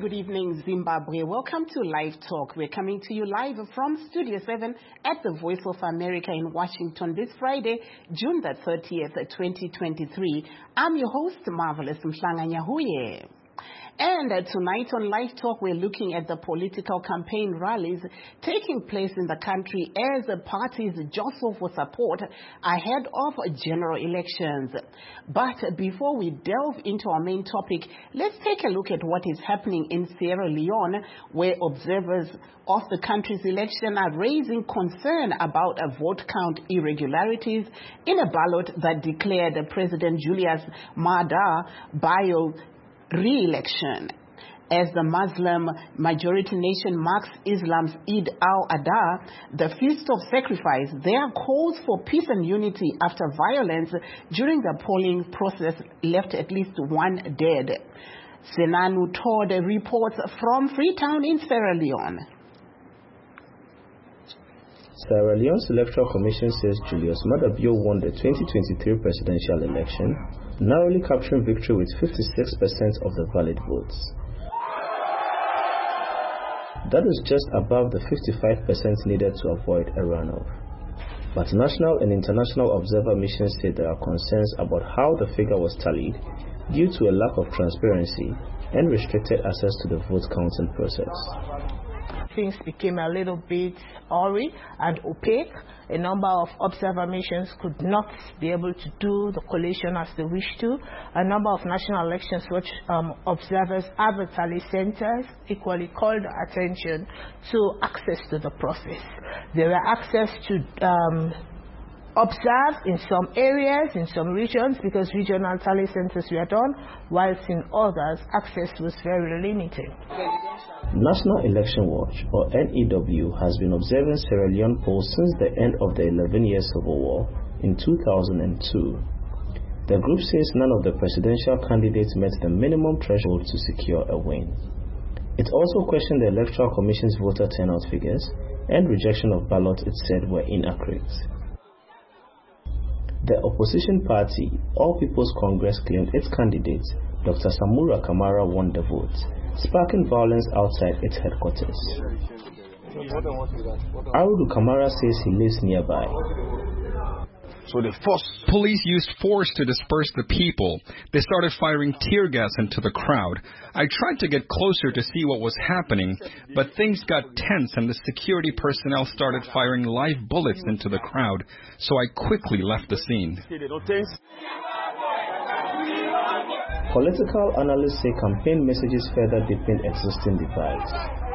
good evening, Zimbabwe. Welcome to Live Talk. We're coming to you live from Studio 7 at the Voice of America in Washington this Friday, June the 30th, 2023. I'm your host, Marvelous Mhlanga Nyahuye. And tonight on Live Talk, we're looking at the political campaign rallies taking place in the country as the parties jostle for support ahead of general elections. But before we delve into our main topic, let's take a look at what is happening in Sierra Leone, where observers of the country's election are raising concern about vote count irregularities in a ballot that declared President Julius Maada Bio re-election. As the Muslim majority nation marks Islam's Eid al-Adha, the feast of sacrifice, there are calls for peace and unity after violence during the polling process left at least one dead. Senanu Todd reports from Freetown in Sierra Leone. Sierra Leone's Electoral Commission says Julius Maada Bio won the 2023 presidential election, narrowly capturing victory with 56% of the valid votes. That is just above the 55% needed to avoid a runoff. But national and international observer missions say there are concerns about how the figure was tallied due to a lack of transparency and restricted access to the vote counting process. Things became a little bit awry and opaque. A number of observer missions could not be able to do the collation as they wish to. A number of national elections watch observers at the tally centers equally called attention to access to the process. There were access to observe in some areas, in some regions, because regional tally centers were done, whilst in others, access was very limited. National Election Watch, or NEW, has been observing Sierra Leone polls since the end of the 11-year civil war in 2002. The group says none of the presidential candidates met the minimum threshold to secure a win. It also questioned the Electoral Commission's voter turnout figures and rejection of ballots it said were inaccurate. The opposition party, All People's Congress, claimed its candidate, Dr. Samura Kamara, won the vote, sparking violence outside its headquarters. Audu Kamara says he lives nearby. So police used force to disperse the people. They started firing tear gas into the crowd. I tried to get closer to see what was happening, but things got tense and the security personnel started firing live bullets into the crowd, so I quickly left the scene. Political analysts say campaign messages further deepen existing divides.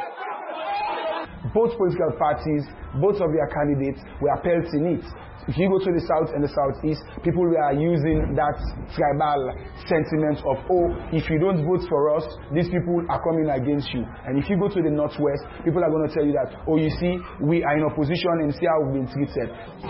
Both political parties, both of their candidates were pelting it. If you go to the south and the southeast, people were using that tribal sentiment of, oh, if you don't vote for us, these people are coming against you. And if you go to the northwest, people are going to tell you that, oh, you see, we are in opposition and see how we've been treated.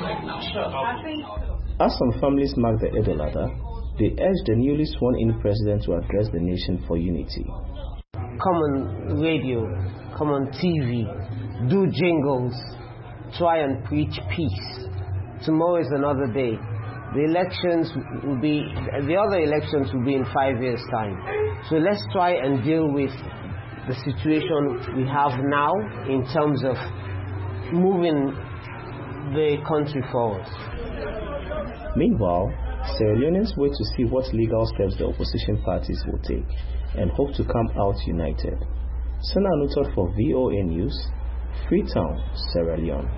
As some families mark the Eid al-Adha, they urge the newly sworn-in president to address the nation for unity. Come on radio, come on TV, do jingles, try and preach peace. Tomorrow is another day. The other elections will be in 5 years' time. So let's try and deal with the situation we have now in terms of moving the country forward. Meanwhile, Sierra Leoneans wait to see what legal steps the opposition parties will take and hope to come out united. Sena Nutot for VOA News, Freetown, Sierra Leone.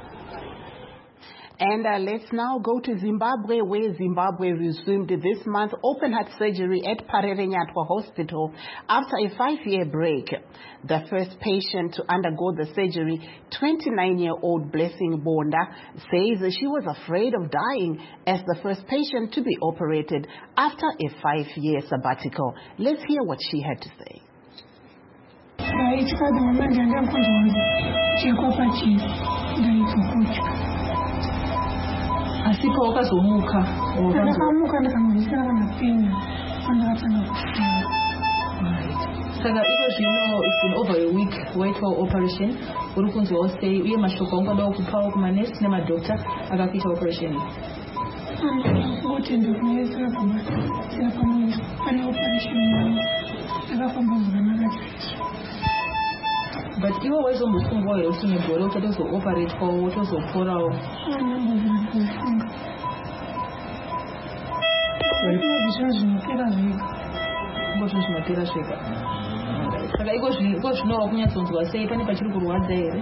And let's now go to Zimbabwe, where Zimbabwe resumed this month open-heart surgery at Parerenyatwa Hospital after a 5-year break. The first patient to undergo the surgery, 29-year-old Blessing Bonda, says she was afraid of dying as the first patient to be operated after a 5-year sabbatical. Let's hear what she had to say. Asipo wakazomuka ndakamuka ndikamuzvikira kanapenya pandavatanga kufema. Saka iko zvino it's been over a week wait for operation. Uri kunzwawo sei uye mashoko angadawo kupawo kumanesi nemadokta akakuita operation iyi? Kuti ndikunesera pamwe pane operation But iwe waizombofungwa here kuti negore uchatozooperatwa wotozoporawo? Ngozvo zvinopera zvega. Saka iko zvino wakunyatsonzwa sei? Pane pachiri kurwadza here?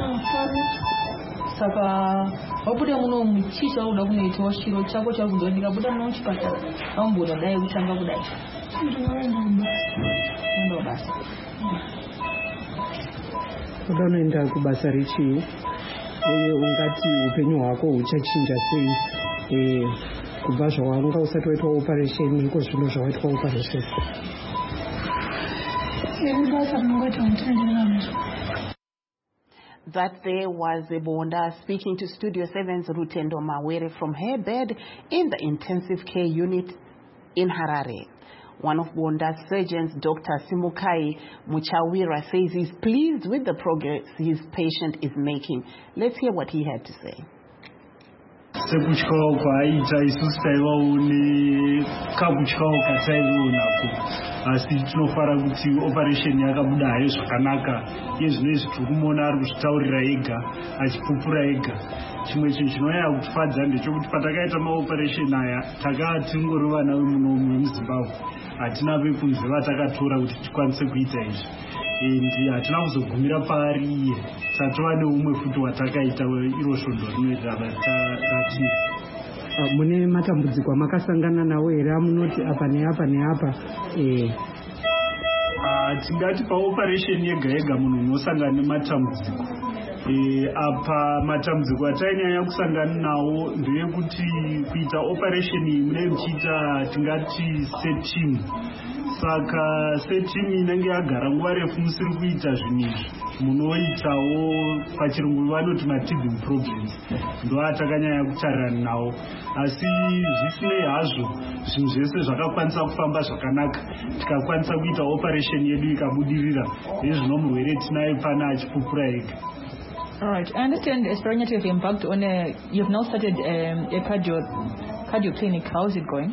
Saka wabuda muno muchicha uda kunoitawo chiro chako chari kunzwa ndikabuda muno muchipatara aumbona dai kutanga kudai. Enda basa. Unoenda kubasa richii uye ungati upenyu hwako huchachinja sei kubva zvawanga usati waitwa operation iko zvino zvawaitwa operation? That there was Bonda speaking to Studio 7's Rutendo Mawere from her bed in the intensive care unit in Harare. One of Bonda's surgeons, Dr. Simukai Muchawira, says he's pleased with the progress his patient is making. Let's hear what he had to say. Sekutyawo kwaita isusu taivawo nekakutyawo kataiionako, asi tinofara kuti operation yakabuda hayo zvakanaka. Iye zvinezvi tiri kumuona ari kuzvitaurira ega achipupura ega. Chimwe chinhu chinonyanya kutifadza ndechekuti patakaita maoperation aya takava tingori vana vemunomu vemuZimbabwe, hatina vekunze vatakatora kuti tikwanise kuita izvi. And hatina kuzogumira paari iye, tatova neumwe futi watakaita iro svondo rinoita ratiri. Mune matambudziko amakasangana nawo here amunoti apa neapa neapa? Tingati paoperation yega yega munhu unosangana nematambudziko. Apa matambudziko atainyanya kusangana nawo ndeyekuti kuita operation iyi munenge muchiita tingati setting. Saka setting inenge yagara nguva refu musiri kuita zvinhu izvi, munoitawo pachirungu vanoti mateething problems, ndo atakanyanya kutarirana nawo. Asi zvisinei hazvo zvinhu zvese zvakakwanisa kufamba zvakanaka, tikakwanisa kuita operation yedu ikabudirira, nezvino murwere tinaye pana achipupura ega. All right, I understand as pregnancy have impact on you've now started a cardio clinic. How is it going?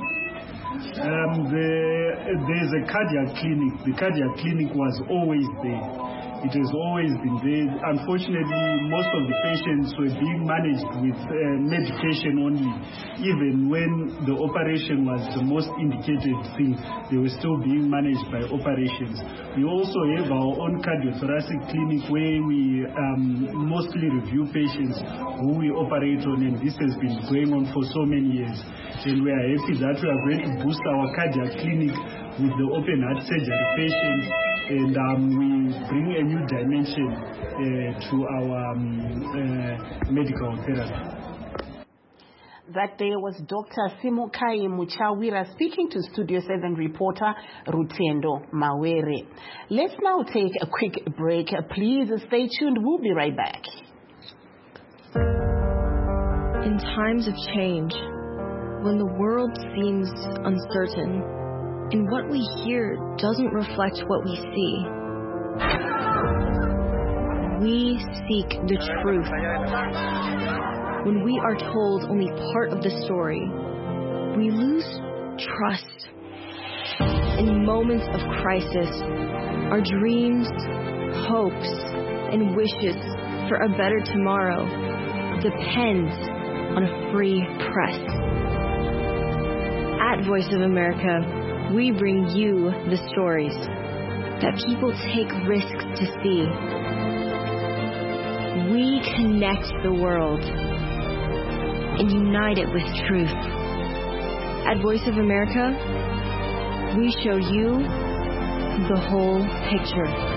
There's a cardiac clinic. The cardiac clinic was always there. It has always been there. Unfortunately, most of the patients were being managed with medication only. Even when the operation was the most indicated thing, they were still being managed by operations. We also have our own cardiothoracic clinic where we mostly review patients who we operate on, and this has been going on for so many years. And we are happy that we are going to boost our cardiac clinic with the open heart surgery patients, and we bring a new dimension to our medical therapy. That day was Dr. Simukai Muchawira speaking to Studio 7 reporter Rutendo Mawere. Let's now take a quick break. Please stay tuned. We'll be right back. In times of change, when the world seems uncertain, and what we hear doesn't reflect what we see, we seek the truth. When we are told only part of the story, we lose trust. In moments of crisis, our dreams, hopes, and wishes for a better tomorrow depends on a free press. At Voice of America, we bring you the stories that people take risks to see. We connect the world and unite it with truth. At Voice of America, we show you the whole picture.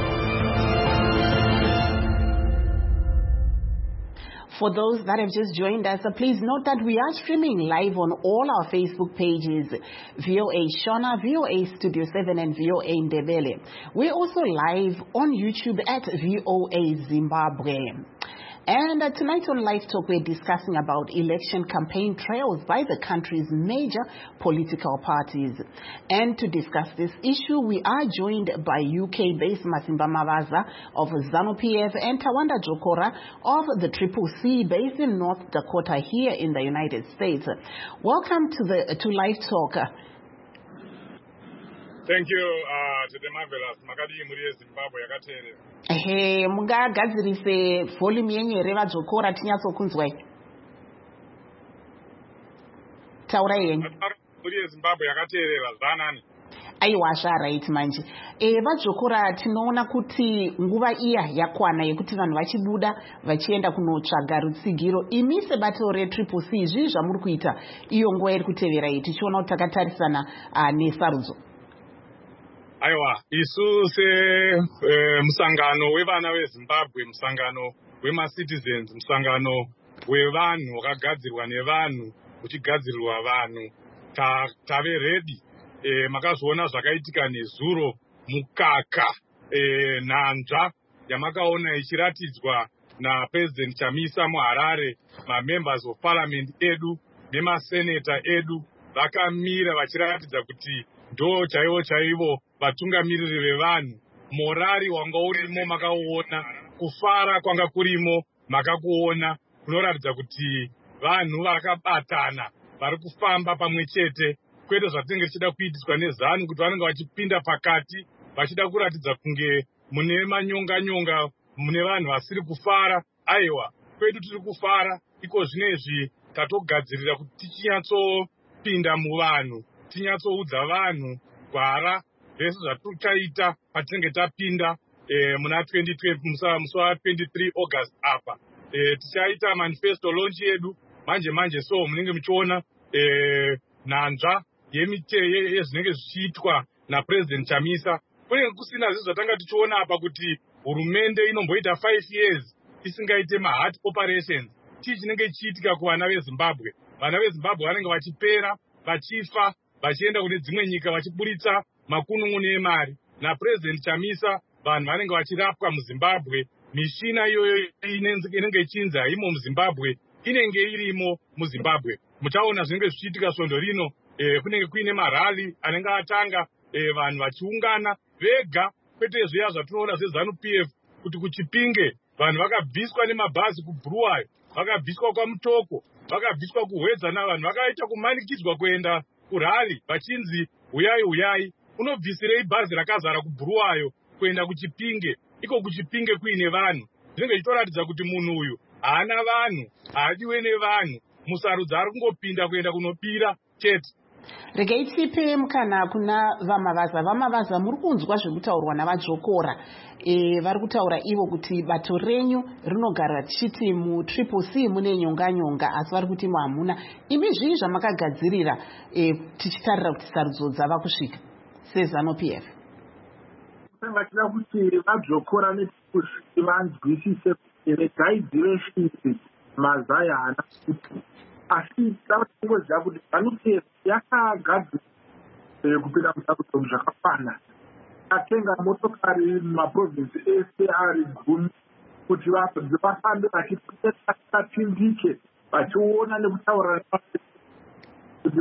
For those that have just joined us, please note that we are streaming live on all our Facebook pages, VOA Shona, VOA Studio 7, and VOA Ndebele. We're also live on YouTube at VOA Zimbabwe. And tonight on Live Talk, we're discussing about election campaign trails by the country's major political parties. And to discuss this issue, we are joined by UK-based Masimba Mavaza of ZANU-PF and Tawanda Jokora of the Triple C based in North Dakota here in the United States. Welcome to Live Talk. Thank you to the marvelous Makadi muri Zimbabwe yakateerera. Mungagadzirise volume yenyu here vadzokora tinyatsokunzwai. Taura yenyu. Muri Zimbabwe yakateerera zvanani. Aiwa zvaraiti manje. Vadzokora tinoona kuti nguva iya yakwana yekuti vanhu vachibuda vachienda kunotsvaga rutsigiro. Imi sebato reTriple C izvi zvamuri kuita iyo nguva iri kutevera iyi tichiona kuti takatarisana nesarudzo. Aiwa, isu semusangano wevana veZimbabwe, musangano wema-citizens, musangano wevanhu wakagadzirwa nevanhu uchigadzirirwa vanhu, tave ready. Makazoona zvakaitika nezuro, mukaka, nhanzva yamakaona ichiratidzwa naPresident Chamisa muHarare. Ma-members of parliament edu nemaseneta edu vakamira vachiratidza kuti ndo chaivo vatungamiriri vevanhu. Morari wanga urimo makauona, kufara kwanga kurimo makakuona, kunoratidza kuti vanhu vakabatana vari kufamba pamwe chete, kwete zvatinenge tichida kuitiswa nezanu kuti vanenge vachipinda pakati vachida kuratidza kunge mune manyonga mune vanhu vasiri kufara. Aiwa, kwedu tiri kufara. Iko zvinezvi tatogadzirira kuti tichinyatsopinda muvanhu, tinyatsoudza vanhu gwara zvese zvatichaita patinenge tapinda muna 2020 musi wa23 August apa. Tichaita manifesto launch yedu manje so munenge muchiona nhanzva yezvinenge zvichiitwa naPresident Chamisa. Kunenge kusina zvezvo zvatanga tichiona apa kuti hurumende inomboita 5 years isingaite ma-heart operations. Chii chinenge chiitika kuvana veZimbabwe? Vana veZimbabwe vanenge vachipera, vachifa, vachienda kune dzimwe nyika vachiburitsa makunun'unu emari. NaPresident Chamisa vanhu vanenge vachirapwa muZimbabwe. Mishina iyoyo inenge ichinzi haimo muZimbabwe inenge irimo muZimbabwe. Muchaona zvinenge zvichiitika svondo rino. Kunenge kuine marali anenge atanga, vanhu vachiungana vega, kwete zviya zvatinoona seZanu-PF kuti kuChipinge vanhu vakabviswa nemabhazi kuBuluwayo, vakabviswa kwaMutoko, vakabviswa kuHwedza, navanhu vakaita kumanikidzwa kuenda kurali vachinzi huyai unobvisirei bhazi rakazara kuBuluwayo kuenda kuChipinge. Iko kuChipinge kuine vanhu. Zvinenge zvichitoratidza kuti munhu uyu haana vanhu, haadiwe nevanhu, musarudza ari kungopinda kuenda kunobira chete. Regai tipe mukana kuna vamavaza muri kunzwa zvekutaurwa navadzokora. Vari kutaura ivo kuti bato renyu rinogara tichiti muTriple C mune nyonga asi vari kuti hamuna. Imi zvii zvamakagadzirira tichitarira kuti sarudzo dzava kusvika seZanu-PF? Tinoda kuti vadzokora neTriple C vanzwisise regai directions mazaya haana kuti asi tavatingoziva kuti ZANU-PF yakagadzira kupinda musarudzo zvakafana. Atenga motokari mumaprovinsi ese ari 10 kuti vafambe vachipindike vachiona nekutaura kuti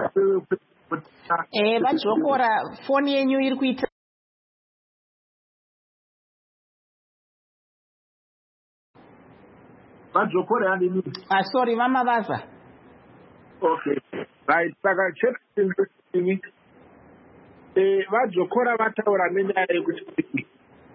vadzokora foni yenyu iri kuita vadzokora yanini. Sorry, vamavaza. Okay, right. Saka chekini vadzokora vataura nenyaya yekuti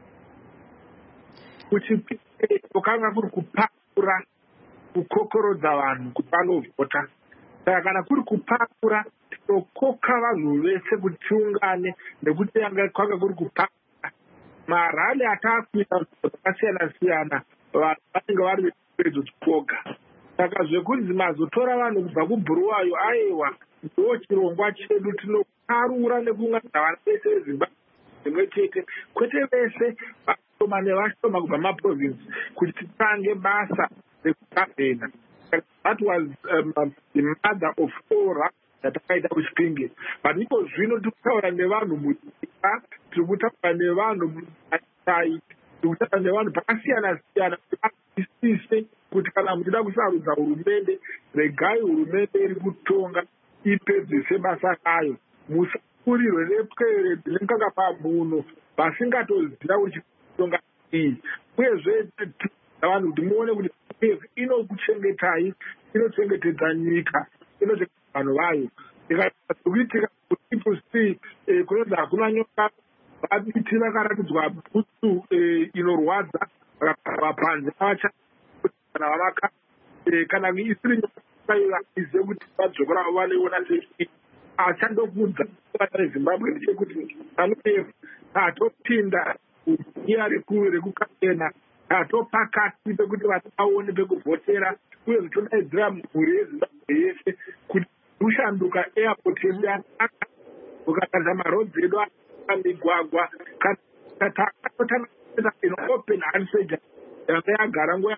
kwakanga kuri kupakura kukokorodza vanhu kuti vanovhota. Saka kana kuri kupakura tinokoka vanhu vese kuti tiungane nekuti kwanga kuri kupakura. Marali ataakuita dzakasiyana-siyana vanhu vanenge vari vepedzo tikoga. Saka zvekunzi mazotora vanhu kubva kuBuluwayo, aiwa ndo chirongwa chedu. Tinokarura nekuunganidza vana vese veZimbabwe zvimwe chete, kwete vese vashoma nevashoma kubva maprovinsi kuti titange basa rekugavhena. That was the mother of all yatakaita kuChipinge. But iko zvino tiri kutaura nevanhu munyika, tiri kutaura nevanhu mumatai, tiri kutaura nevanhu pakasiyana-siyana kuti vazwisise kuti kana muchida kusarudza hurumende, regai hurumende iri kutonga ipedzise basa rayo. Musakurirwe nepwere dzinenganga pamuno vasingatoziva kuti kutonga iyi. Uyezve vanhu kuti muone kuti inokuchengetai, inochengetedza nyika, inochengetedza vanhu vayo. Ikazokuitika kuti Triple C kunoti vanonzi hakuna nyoka vabiti vakaratidzwa bhutsu inorwadza vakaparwa panze kana vavaka kana isiri nyoka ize kuti vadzokera vaneiona sei achandokudza rezimbabwe ndechekuti ZANU-PF atopinda iya rekukachena atopakati pekuti vanhu vaone pekuvhotera uye zvichodaidzira mhuri yezimbabwe yese kuti kushanduka airport yedu yanaka ukataza marodzi edu migwagwa katakatotanga inopen handseja yanga yagara nguva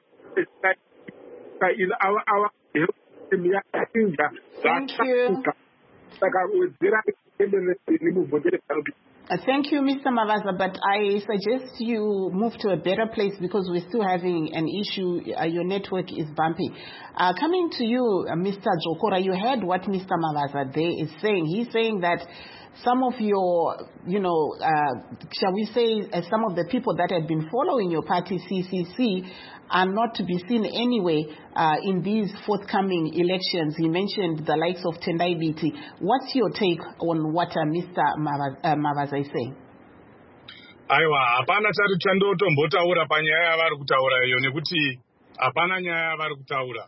yainja zvatsauka saka wedzera muvhotera ZANU-PF. Thank you, Mr. Mavaza, but I suggest you move to a better place because we're still having an issue. Your network is bumpy. Coming to you, Mr. Jokora, you heard what Mr. Mavaza there is saying. He's saying that some of your, shall we say, some of the people that have been following your party, CCC, are not to be seen anyway in these forthcoming elections. He mentioned the likes of Tendai Biti. What's your take on what Mr. Mavaza is saying? Aiwa, hapana chari chandotombotaura panyaya yavari kutaura iyo nekuti hapana nyaya yavari kutaura.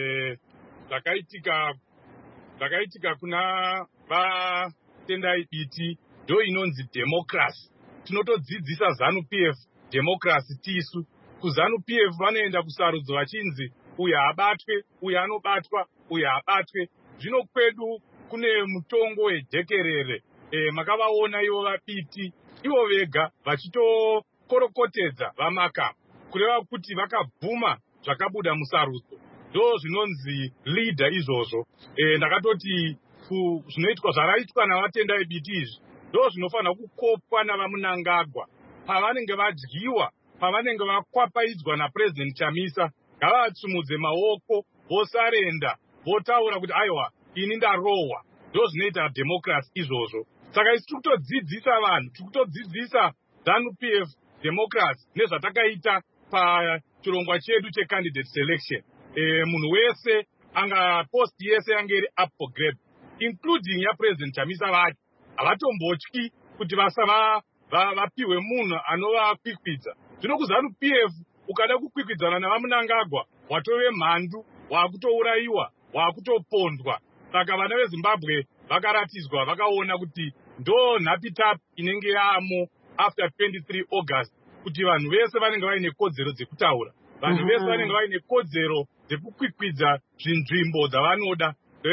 Zvakaitika kuna Tendai Biti ndo inonzi democracy. Tinotodzidzisa ZANU-PF democracy tisu. KuZANU-PF vanoenda kusarudzo vachinzi uyu habatwe, uyu anobatwa, uyu habatwe. Zvino kwedu kune mutongo wejekerere. Makavaona ivo vabiti, ivo vega vachitokorokotedza vamaka. Kureva kuti vakabvuma zvakabuda musarudzo. Ndo zvinonzi leader izvozvo. Ndakatoti zvinoitwa zvaraitwa navatendai biti izvi ndo zvinofanira kukopwa navamunangagwa pavanenge vadyiwa, pavanenge vakwapaidzwa naPresident Chamisa. Ngavatsumudze maoko, vosarenda, votaura kuti aiwa ini ndarohwa. Ndo zvinoita democracy izvozvo. Saka isi tikutodzidzisa vanhu, tikutodzidzisa ZANU-PF democracy nezvatakaita pachirongwa chedu checandidate selection. Munhu wese post yese yange iri up for grabs, including yaPresident Chamisa vati havatombotyi kuti vapiwe munhu anovakwikwidza. Zvino kuZANU-PF ukada kukwikwidzana navamunangagwa watove mhandu, waakutourayiwa, waakutopondwa. Saka vana veZimbabwe vakaratidzwa, vakaona kuti ndo nhapitapi inenge yaamo after 23 August kuti vanhu vese vanenge vaine kodzero dzekutaura, vanhu vese vanenge vaine kodzero dzekukwikwidza zvinzvimbo dzavanoda.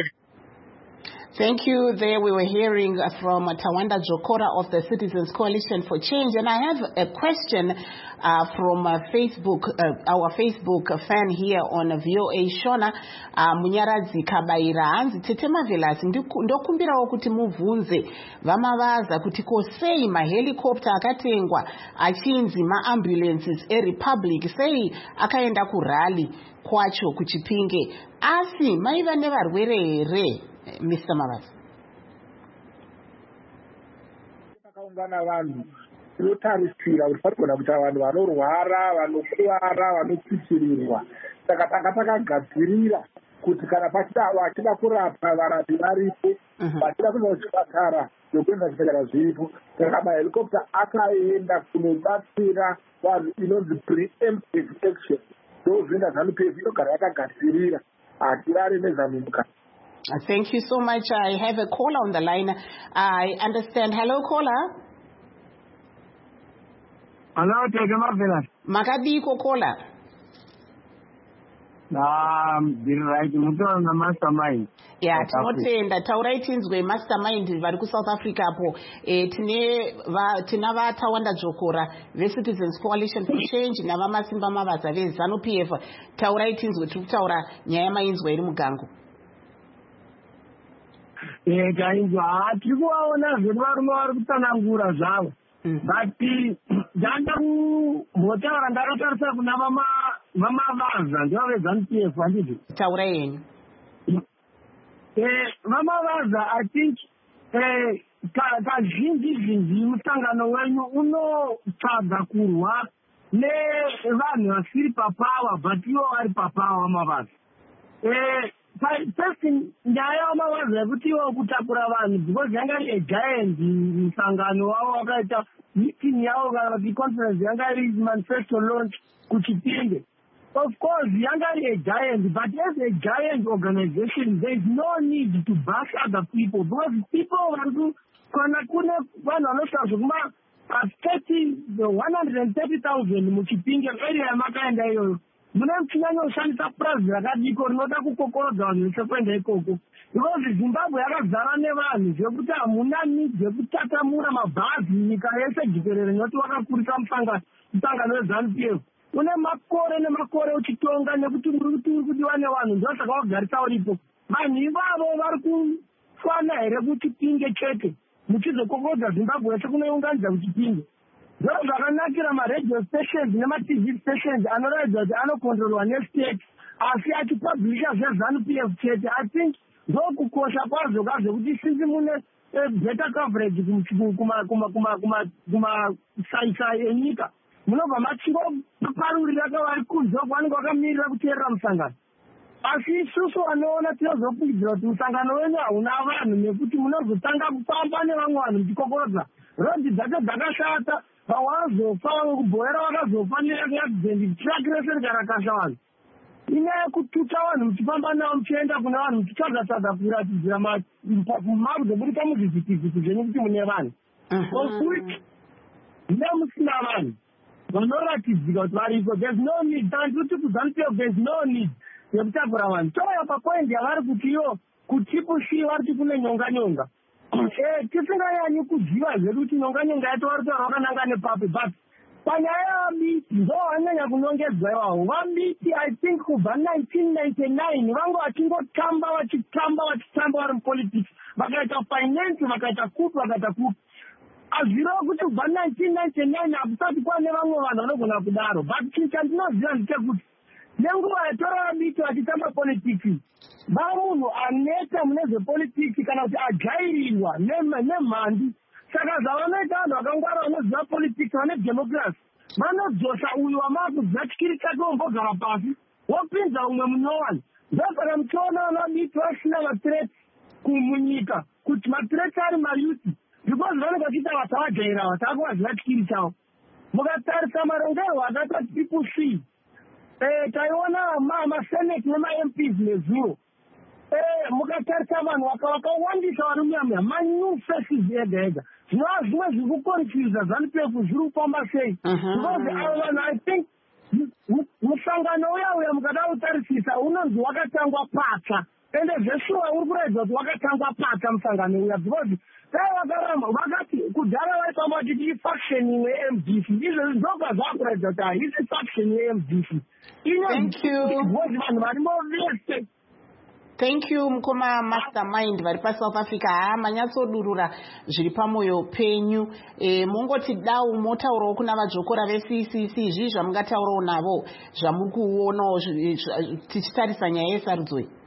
Thank you. There we were hearing from Tawanda Jokora of the Citizens Coalition for Change. And I have a question from Facebook, our Facebook fan here on VOA Shona, Munyaradzi Kabaira. Hanzi Tetema Velasi, ndokumbirawo kuti muvhunze vamavaza kuti kosei mahelicopter akatengwa achinzi maambulances eRepublic sei akaenda kurally kwacho kuChipinge. Asi maiva nevarwere here? Mr. Mavaza. Pakaungana vanhu tinotarisira kuti panogona kuita vanhu vanorwara, vanokuwara, vanotsitsirirwa. Saka tanga takagadzirira kuti kana vachida kurapwa varapi varipo, vachida kuenda kuchipatara nokuenda kuchipatara zviripo. Saka mahelicopter akaenda kunobatsira vanhu inonzi preemptive action. Ndozvinda ZANU-PF inogara yakagadzirira. Hatirari nezamumukana. Thank you so much. I have a caller on the line. I understand. Hello, caller. Hello, Tegema. Makadiko caller. Right. Mastermind. Yeah, tinotenda taurai tinzwe mastermind vari kuSouth Africa apo tina vaTawanda Jokora veCitizens Coalition for Change navamasimba Mavaza veZANU-PF. Taurai tinzwe tiri kutaura nyaya mainzwa iri mugango. Kainzwa tiri kuvaona zvedu varume vari kutsanangura zvavo, but ndanda kumbotaura ndakatarisa kuna vamavaza ndivo veZANU-PF handizvo. Taurai yenyu. Vamavaza I think kazhinji musangano wenyu unotsvaga kurwa nevanhu vasiri papawa but ivo vari papawa vamavaza. first nyaya yamavaza yekutiwo kutakura vanhu because yanga iri agiant musangano wavo wakaita meeting yavo kana kuti conference yanga iri manifesto launch kuchipinge. Of course yanga iri agiant, but as a giant organization there is no need to bash other people because people kana kune vanhu vanosvika zvekuma 130,000 muchipinge area yamakaenda iyoyo mune muchinyanyoshandisa purazi rakadiko rinoda kukokorodza vanhu vese kuenda ikoko because Zimbabwe yakazara nevanhu zvekuti hamuna need yekutatamura mabhazi nyika yese jikerere noti wakakurisa musangano weZANU-PF une makore nemakore uchitonga nekuti uri kudiwa nevanhu ndosaka wagarisa uripo. Vanhu ivavo vari kufana here kuchipinge chete muchizokokodza Zimbabwe yese kunounganidza kuchipinge. Ndo zvakanakira maradio stations nema-TV stations anoratidza kuti anokontrolwa nestate asi achipublisha zveZANU-PF chete. I think ndokukosha kwazvo kuti since mune better coverage kumasaisai enyika munobva machingoparurira kavari kunze vanenge vakamirira kuteerera musangano. Asi isusu vanoona tinozofungidzira kuti musangano wenyu hauna vanhu nekuti munozotanga kufamba nevamwe vanhu muchikokorodza rodhi dzacho dzakashata vawazofa kubhoera vakazofa neaccident truck rese rikarakasha vanhu. Inyaya yekututa vanhu muchifamba navo muchienda kune vanhu muchitsvaga kuratidzira mapu dzoburika muzvivhitivhiti zvenyu kuti mune vanhu okuti nemusina vanhu vanoratidzika kuti varipo. There's no need tanduti kuZANU-PF there's no need yekutakura vanhu. Toya papoindi yavari kuti iyo kutipushi vari kuti kune nyonga tisinganyanyi kuziva zvedu kuti nyonga yacho vari kutaura vakananga nepapi but panyaya yavabiti ndo vanyanya kunongedzwa ivavo. Vabiti I think kubva 1999 vange vachingotamba vachitamba vari mupolitics vakaita finance vakaita kupi azvirevo kuti kubva 1999 hakusati kwane vamwe vanhu vanogona kudaro but chinhu chandinoziva ndechekuti nenguva yatora vabiti vachitamba politics vamunhu aneta mune zvepolitiki kana kuti ajairirwa nemhandi. Saka zvavanoita vanhu vakangwara vanoziva politiki vane democracy vanodzosa uyu wamakuziva chikiri chake wombogara pasi wopinza umwe munowani. Ndosaka muchiona vanabiti vasina mathreat munyika kuti mathreat ari mayuti because vanenge vachiita vasavajaira vatakuvaziva chikiri chavo. Mukatarisa marongero akaita PPC taiona masenate nema-MPs nezuro mukatarisa vanhu vakawandisa vari muyamya manew faces ega ega zvinova zvimwe zviri kuconfuse ZANU-PF zviri kufamba sei because avo vanhu I think musangano uya mukada kutarisisa unonzi wakatangwa patsva ende zveshuwa uri kuratidza kuti wakatangwa patsva musangano uya because dai vakaramba vakati kudhara vaifamba vachiti ifaction imwe yeMDC izvezvi ndobva zvakuratidza kuti haisi faction yeMDC inozvozi vanhu varimo vese. Thank you mukoma mastermind vari paSouth Africa manyatsodurura zviri pamwoyo penyu. Mungoti dau motaurawo kuna vadzvokora veCCC izvi zvamungataurawo navo zvamuri kuonawo tichitarisa nyaya yesarudzo iyi.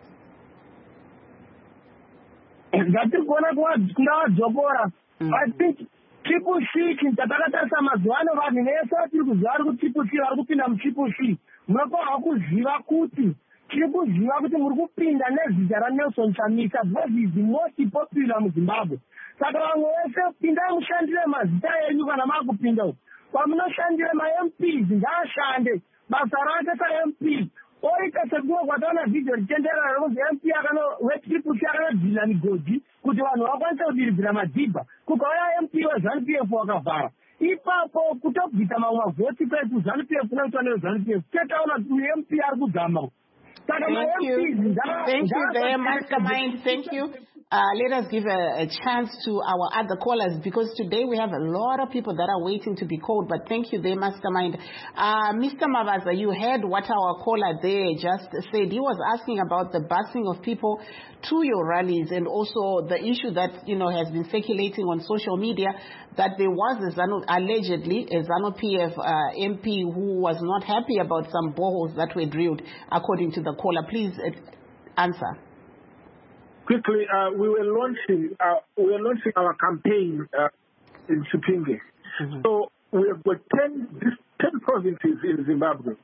Ngatiri kuona kuna vadzvokora I think triple C chinhu chatakatarisa mazuva ano vanhu vese vatiri kuziva vari kutriple C vari kupinda mutriple C munofanirwa kuziva kuti tiri kuziva kuti muri kupinda nezita raNelson Chamisa because he is the most popular muZimbabwe. Saka vamwe vese pindai mushandire mazita enyu kana maakupinda uku kwamunoshandire maMPs ngaashande basa rake saMP oita sekumwe kwataona vhidhiyo richenderera rekuzi MP wetriple C akanodhina migodhi kuti vanhu vakwanise kudiridzira madhibha kukauya MP weZANU-PF wakavhara ipapo kutobvita mamwe mavhoti kwetu ZANU-PF kunoitwa neweZANU-PF tetaona kuti MP ari kudzama. Thank you very much, Mastermind. Thank you. Let us give a chance to our other callers because today we have a lot of people that are waiting to be called. But thank you there, Mastermind. Mr. Mavaza, you heard what our caller there just said. He was asking about the busing of people to your rallies and also the issue that has been circulating on social media that there was allegedly a ZANU-PF MP who was not happy about some boreholes that were drilled, according to the caller. Please answer. Quickly, we were launching our campaign in Chipinge. So we have got 10 provinces in Zimbabwe.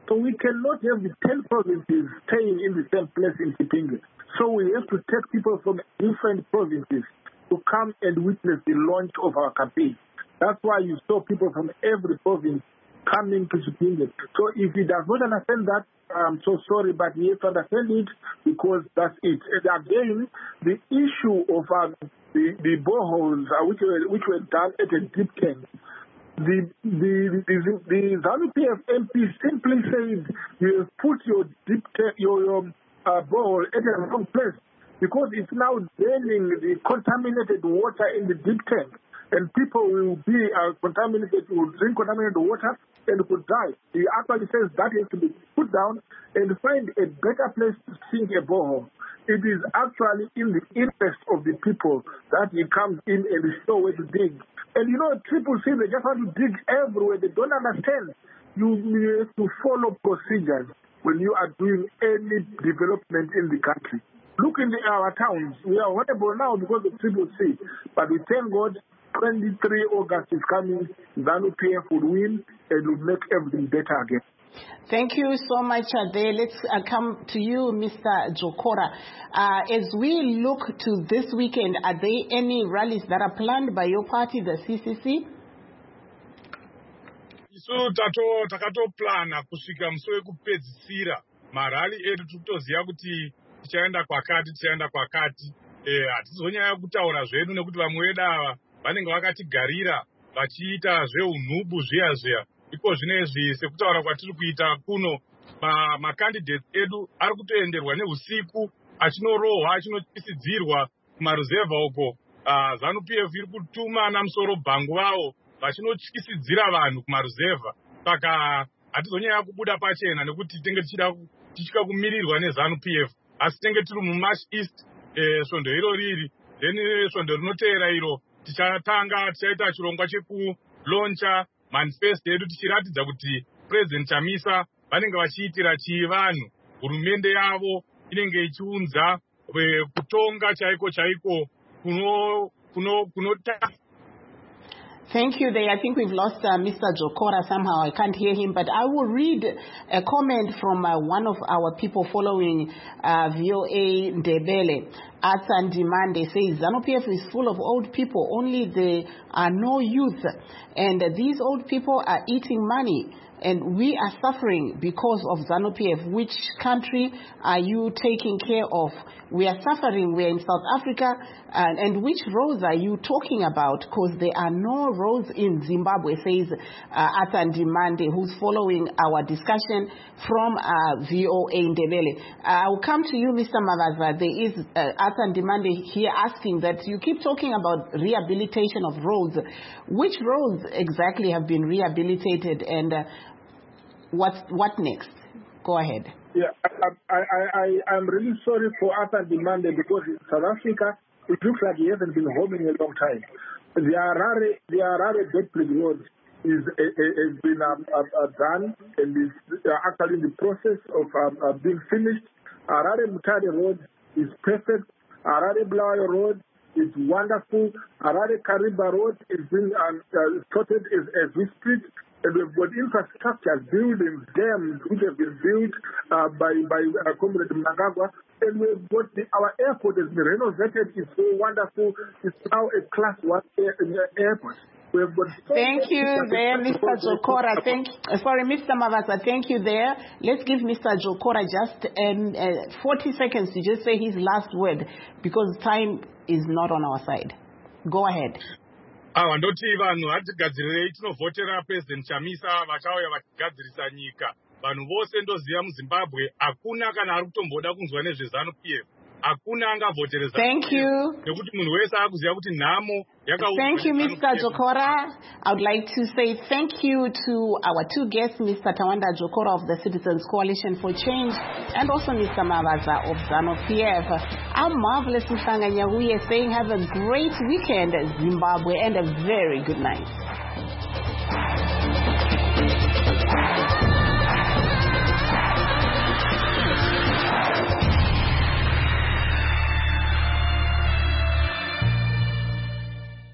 So we cannot have the 10 provinces staying in the same place in Chipinge. So we have to take people from different provinces to come and witness the launch of our campaign. That's why you saw people from every province coming to Chipinge. So if he does not understand that, I'm so sorry, but he has to understand it because that's it. And again, the issue of the boreholes which were done at a deep tank, the ZANU-PF MP simply said you have put your deep tank, your borehole at the wrong place because it's now draining the contaminated water in the deep tank. And people will be contaminated, will drink contaminated water and could die. He actually says that has to be put down and find a better place to sink a borehole. It is actually in the interest of the people that he comes in and shows where to dig. And you know, Triple C, they just want to dig everywhere. They don't understand. You have to follow procedures when you are doing any development in the country. Look in our towns. We are horrible now because of Triple C. But we thank God, 23 August is coming, ZANU-PF will win and will make everything better again. Thank you so much, Ade. Let's come to you, Mr. Jokora. As we look to this weekend, are there any rallies that are planned by your party, the CCC? Isu takatoplana kusvika musi wekupedzisira marali edu tikutoziva kuti tichaenda kwakati hatizonyanya kutaura zvedu nekuti vamwe vedu ava vanenge vakatigarira vachiita zveunhubu zviya iko zvinezvi sekutaura kwatiri kuita kuno macandidates edu ari kutoenderwa neusiku achinorohwa achinotisidzirwa kumaruzevha uko. ZANU-PF iri kutuma namusoro bhangu vavo vachinotyisidzira vanhu kumaruzevha. Saka hatizonyanya kubuda pachena nekuti tenge tichida kumirirwa neZANU-PF, asi tenge tiri muMarch East svondo iro riri. Then svondo rinoteera iro tichaita chirongwa chekuloncha manifesto yedu tichiratidza kuti President Chamisa vanenge vachiitira chivanhu. Hurumende yavo inenge ichiunza kutonga chaiko kunota. Thank you there. I think we've lost Mr. Jokora somehow. I can't hear him, but I will read a comment from one of our people following VOA Ndebele. Atsan Dimande says, ZANU-PF is full of old people, only there are no youth. And these old people are eating money. And we are suffering because of ZANU-PF. Which country are you taking care of? We are suffering. We are in South Africa. And which roads are you talking about? Because there are no roads in Zimbabwe, says Atan Dimande, who's following our discussion from VOA Ndebele. I'll come to you, Mr. Mavaza. There is Atan Dimande here asking that you keep talking about rehabilitation of roads. Which roads exactly have been rehabilitated and what next? Go ahead. Yeah, I'm really sorry for Arthur Demande because in South Africa, it looks like he hasn't been home in a long time. The Harare Bedford Road has been done and is actually in the process of being finished. Harare Mutare Road is perfect. Harare Blawayo Road is wonderful. Harare Kariba Road is being sorted as we speak. And we've got infrastructure, buildings, dams, which have been built by Comrade Mnangagwa. And we've got our airport has been renovated. It's so wonderful. It's now a class 1 airport. We've got thank you there, Mr. Jokora. Sorry, Mr. Mavasa, thank you there. Let's give Mr. Jokora just 40 seconds to just say his last word because time is not on our side. Go ahead. Ndoti vanhu vatigadzirei tinovhotera President Chamisa vachauya vatigadzirisa nyika. Vanhu vose ndoziva muZimbabwe hakuna kana ari kutomboda kunzwa nezve ZANU-PF. Hakuna angavhotere ZANU-PF. Thank you. Nekuti munhu wese akuziva kuti nhamo yakauzwa. Thank you, Mr. Jokora. I would like to say thank you to our two guests, Mr. Tawanda Jokora of the Citizens Coalition for Change and also Mr. Mavaza of ZANU-PF. I'm Marvelous Mhlanga Nyahuye saying have a great weekend, Zimbabwe, and a very good night.